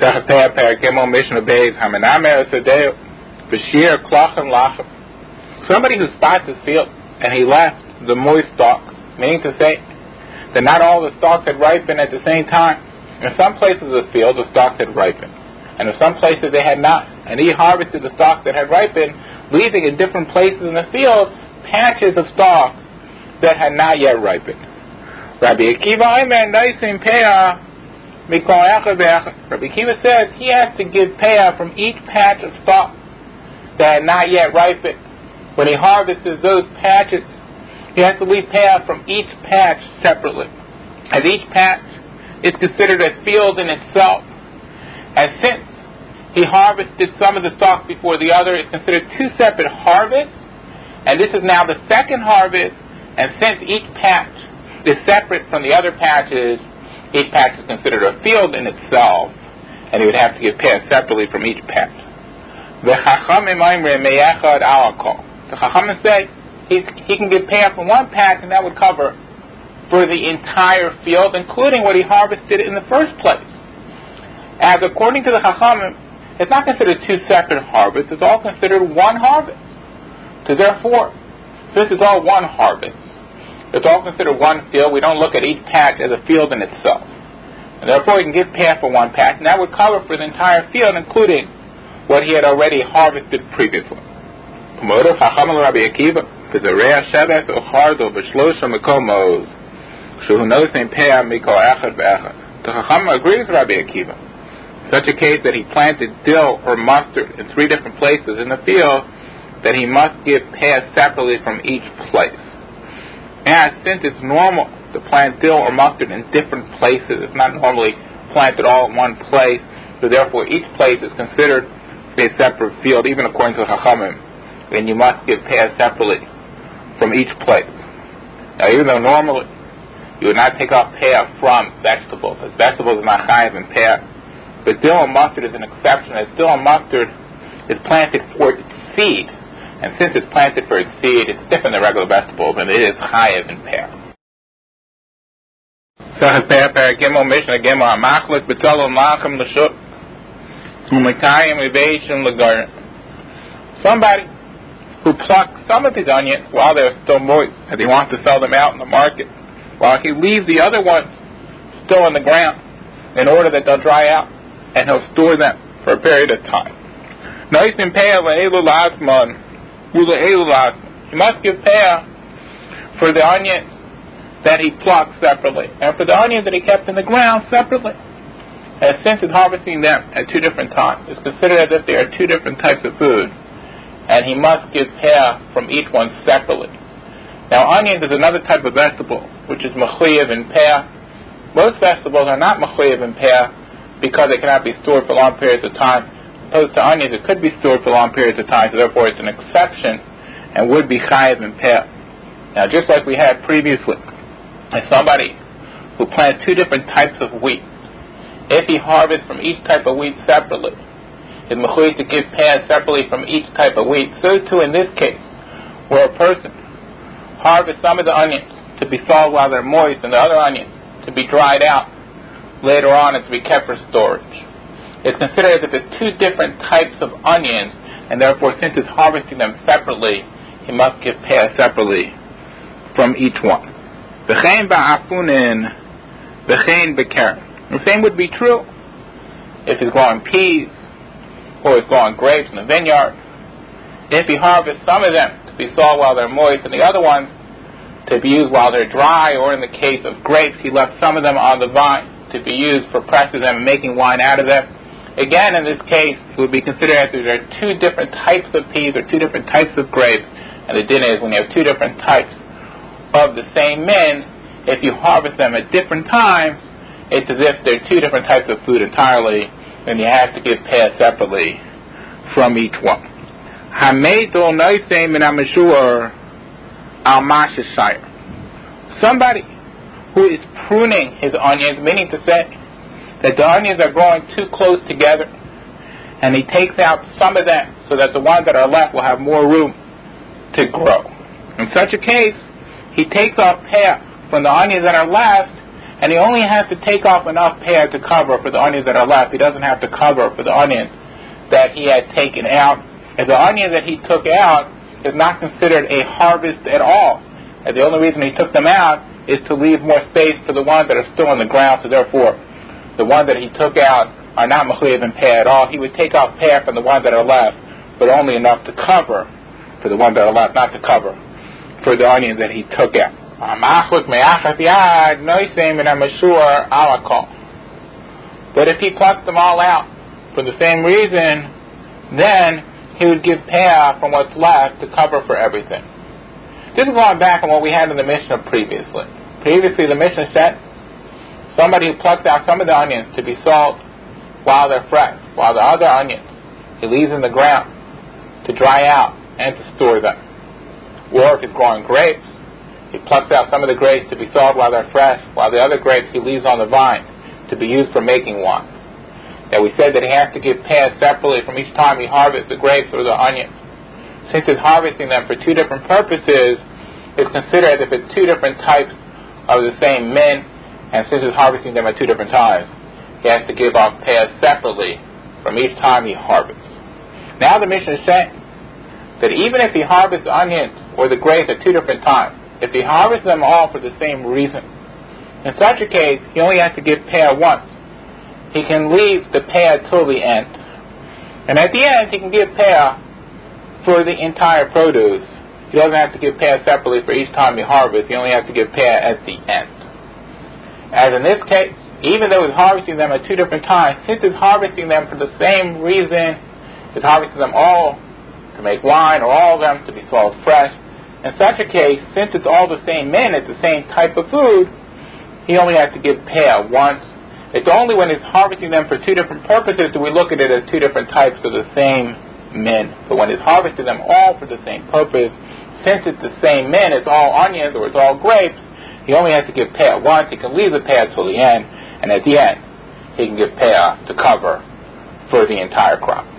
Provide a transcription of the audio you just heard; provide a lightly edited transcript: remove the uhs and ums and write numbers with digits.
Somebody who spots his field and he left the moist stalks, meaning to say that not all the stalks had ripened at the same time. In some places of the field, the stalks had ripened, and in some places they had not. And he harvested the stalks that had ripened, leaving in different places in the field patches of stalks that had not yet ripened. Rabbi Akiva says he has to give payah from each patch of stalks that had not yet ripened. When he harvests those patches, he has to leave payah from each patch separately, as each patch is considered a field in itself. And since he harvested some of the stalks before the other, it's considered two separate harvests, and this is now the second harvest. And since each patch is separate from the other patches, each patch is considered a field in itself, and he would have to give payah separately from each patch. The Chachamim say he can give payah from one patch, and that would cover for the entire field, including what he harvested in the first place. As according to the Chachamim, it's not considered two separate harvests, it's all considered one harvest. So therefore, since it's all one harvest, it's all considered one field, we don't look at each patch as a field in itself. And therefore, he can give payah for one patch, and that would cover for the entire field, including what he had already harvested previously. The Chachamim agrees with Rabbi Akiva. Such a case that he planted dill or mustard in 3 different places in the field, that he must give payah separately from each place. And since it's normal to plant dill or mustard in different places, it's not normally planted all in one place, so therefore each place is considered a separate field, even according to the Chachamim, and you must give payah separately from each place. Now, even though normally you would not take off payah from vegetables, as vegetables are not chayav in payah, but dill and mustard is an exception, as dill and mustard is planted for its seed, and since it's planted for its seed, it's different than regular vegetables, and it is chayav in payah. Somebody who plucks some of his onions while they're still moist, and he wants to sell them out in the market, while he leaves the other ones still in the ground in order that they'll dry out, and he'll store them for a period of time. He must give payah for the onions that he plucked separately, and for the onions that he kept in the ground separately. And since it's harvesting them at 2 different times, it's considered as if they are 2 different types of food, and he must give payah from each one separately. Now, onions is another type of vegetable, which is mechuyev in payah. Most vegetables are not mechuyev in payah because they cannot be stored for long periods of time. Opposed to onions, it could be stored for long periods of time, so therefore it's an exception and would be chayav in payah. Now, just like we had previously, as somebody who plants 2 different types of wheat, if he harvests from each type of wheat separately, it's mechuyev to give payah separately from each type of wheat. So too in this case, where a person harvests some of the onions to be sold while they're moist, and the other onions to be dried out later on and to be kept for storage. It's considered as if it's 2 different types of onions, and therefore, since it's harvesting them separately, he must give payah separately from each one. The same would be true if he's growing peas or he's growing grapes in the vineyard. If he harvests some of them to be sold while they're moist and the other ones to be used while they're dry, or in the case of grapes, he left some of them on the vine to be used for pressing them and making wine out of them. Again, in this case, it would be considered as if there are 2 different types of peas or 2 different types of grapes, and the din is when you have 2 different types of the same min, if you harvest them at different times, it's as if they're 2 different types of food entirely, and you have to give payah separately from each one. Somebody who is pruning his onions, meaning to say that the onions are growing too close together, and he takes out some of them so that the ones that are left will have more room to grow. In such a case, he takes off payah from the onions that are left, and he only has to take off enough peah to cover for the onions that are left. He doesn't have to cover for the onions that he had taken out. And the onion that he took out is not considered a harvest at all. And the only reason he took them out is to leave more space for the ones that are still on the ground. So therefore, the ones that he took out are not mechuyev in peah at all. He would take off peah from the ones that are left, but only enough to cover for the ones that are left, not to cover for the onions that he took out. But if he plucked them all out for the same reason, then he would give peah from what's left to cover for everything. This is going back on what we had in the Mishnah previously. Previously, the Mishnah said somebody who plucked out some of the onions to be sold while they're fresh, while the other onions he leaves in the ground to dry out and to store them. Or if he's growing grapes, he plucks out some of the grapes to be sold while they're fresh, while the other grapes he leaves on the vine to be used for making wine. Now we said that he has to give peah separately from each time he harvests the grapes or the onions. Since he's harvesting them for two different purposes, it's considered as if it's two different types of the same min, and since he's harvesting them at two different times, he has to give off peah separately from each time he harvests. Now the Mishnah is saying that even if he harvests the onions or the grapes at two different times, if he harvests them all for the same reason, in such a case, he only has to give peah once. He can leave the peah till the end. And at the end, he can give peah for the entire produce. He doesn't have to give peah separately for each time he harvests. He only has to give peah at the end. As in this case, even though he's harvesting them at two different times, since he's harvesting them for the same reason, he's harvesting them all to make wine, or all of them to be sold fresh. In such a case, since it's all the same min, it's the same type of food, he only has to give peah once. It's only when he's harvesting them for two different purposes do we look at it as two different types of the same min. But when he's harvesting them all for the same purpose, since it's the same min, it's all onions or it's all grapes, he only has to give peah once. He can leave the peah till the end, and at the end, he can give peah to cover for the entire crop.